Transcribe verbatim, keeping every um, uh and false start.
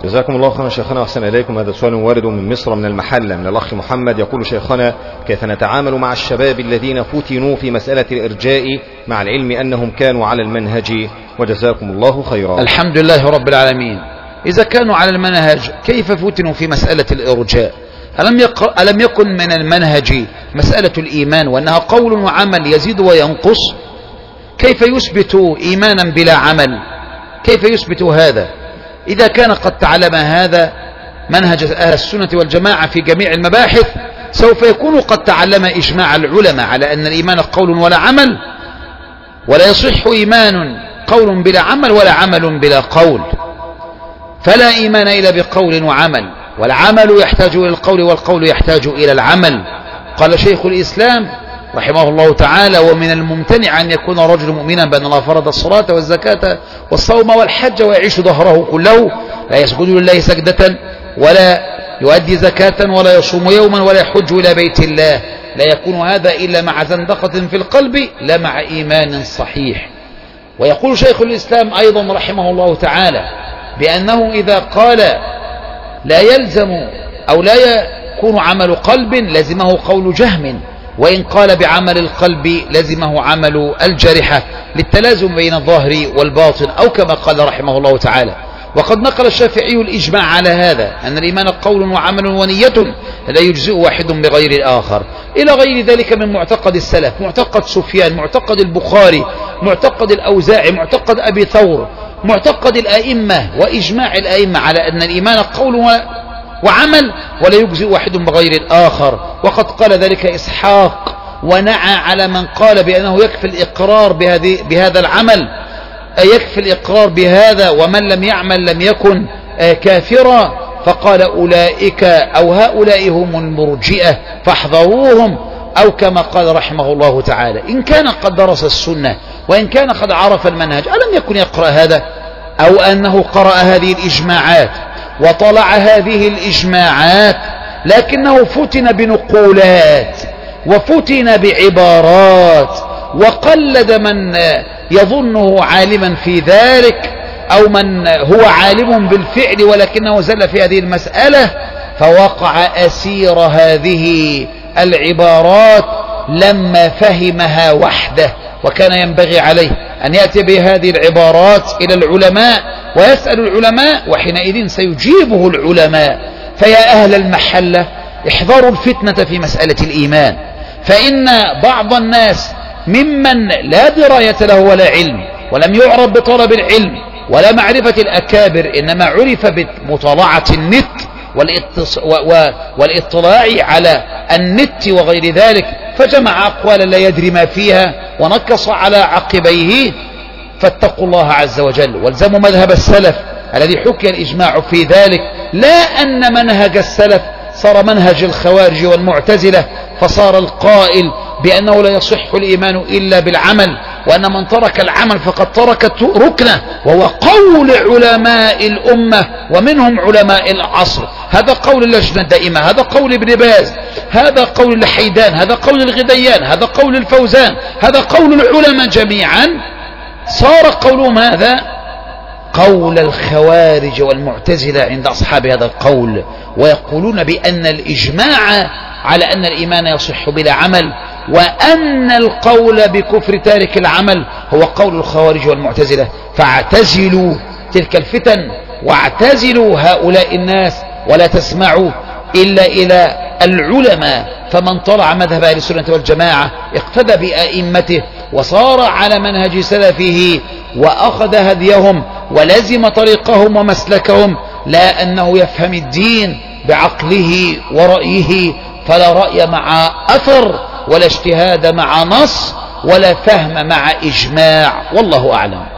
جزاكم الله خيرا شيخنا وأحسن إليكم. هذا سؤال وارد من مصر من المحلة من الأخ محمد، يقول: شيخنا، كيف نتعامل مع الشباب الذين فتنوا في مسألة الإرجاء مع العلم أنهم كانوا على المنهج؟ وجزاكم الله خيرا. الحمد لله رب العالمين. إذا كانوا على المنهج كيف فتنوا في مسألة الإرجاء؟ ألم, يق... ألم يكن من المنهج مسألة الإيمان وأنها قول وعمل يزيد وينقص؟ كيف يثبت إيمانا بلا عمل؟ كيف يثبت هذا؟ إذا كان قد تعلم هذا منهج أهل السنة والجماعة في جميع المباحث، سوف يكون قد تعلم إجماع العلماء على أن الإيمان قول ولا عمل، ولا يصح إيمان قول بلا عمل ولا عمل بلا قول، فلا إيمان إلا بقول وعمل، والعمل يحتاج إلى القول والقول يحتاج إلى العمل. قال شيخ الإسلام رحمه الله تعالى: ومن الممتنع أن يكون رجل مؤمنا بأن الله فرض الصلاة والزكاة والصوم والحج ويعيش ظهره كله لا يسجد لله سجدة ولا يؤدي زكاة ولا يصوم يوما ولا يحج إلى بيت الله، لا يكون هذا إلا مع زندقة في القلب لا مع إيمان صحيح. ويقول شيخ الإسلام أيضا رحمه الله تعالى بأنه إذا قال لا يلزم أو لا يكون عمل قلب لزمه قول جهم، وإن قال بعمل القلب لزمه عمل الجارحة، للتلازم بين الظاهر والباطن، أو كما قال رحمه الله تعالى. وقد نقل الشافعي الإجماع على هذا، أن الإيمان قول وعمل ونية لا يجزئ واحد بغير الآخر، إلى غير ذلك من معتقد السلف، معتقد سفيان، معتقد البخاري، معتقد الأوزاعي، معتقد أبي ثور، معتقد الأئمة وإجماع الأئمة على أن الإيمان قول وعمل ولا يجزئ واحد بغير الآخر. وقد قال ذلك إسحاق، ونعى على من قال بأنه يكفي الإقرار بهذه بهذا العمل، يكفي الإقرار بهذا ومن لم يعمل لم يكن كافرا، فقال أولئك أو هؤلاء هم المرجئة فاحذروهم، أو كما قال رحمه الله تعالى: إن كان قد درس السنة وإن كان قد عرف المنهج ألم يكن يقرأ هذا؟ أو أنه قرأ هذه الإجماعات وطلع هذه الإجماعات لكنه فتن بنقولات وفتن بعبارات وقلد من يظنه عالما في ذلك أو من هو عالم بالفعل ولكنه زل في هذه المسألة، فوقع أسير هذه العبارات لما فهمها وحده. وكان ينبغي عليه أن يأتي بهذه العبارات إلى العلماء ويسأل العلماء، وحينئذ سيجيبه العلماء. فيا أهل المحلة احذروا الفتنة في مسألة الإيمان، فإن بعض الناس ممن لا دراية له ولا علم ولم يعرف بطلب العلم ولا معرفة الأكابر، إنما عرف بمطالعة النت والاطلاع على النت وغير ذلك، فجمع أقوالا لا يدري ما فيها ونكص على عقبيه. فاتقوا الله عز وجل والزموا مذهب السلف الذي حكي الإجماع في ذلك، لا أن منهج السلف صار منهج الخوارج والمعتزلة، فصار القائل بأنه لا يصح الإيمان إلا بالعمل، وأن من ترك العمل فقد ترك ركنه، وهو قول علماء الأمة ومنهم علماء العصر. هذا قول اللجنة الدائمة، هذا قول ابن باز، هذا قول الحيدان، هذا قول الغديان، هذا قول الفوزان، هذا قول العلماء جميعا. صار قولهم هذا قول الخوارج والمعتزلة عند أصحاب هذا القول، ويقولون بأن الإجماع على أن الإيمان يصح بلا عمل، وأن القول بكفر تارك العمل هو قول الخوارج والمعتزلة. فاعتزلوا تلك الفتن واعتزلوا هؤلاء الناس ولا تسمعوا إلا إلى العلماء. فمن طلع مذهب أهل السنة والجماعة اقتدى بأئمته وصار على منهج سلفه وأخذ هديهم ولزم طريقهم ومسلكهم، لا أنه يفهم الدين بعقله ورأيه، فلا رأي مع أثر ولا اجتهاد مع نص ولا فهم مع إجماع، والله أعلم.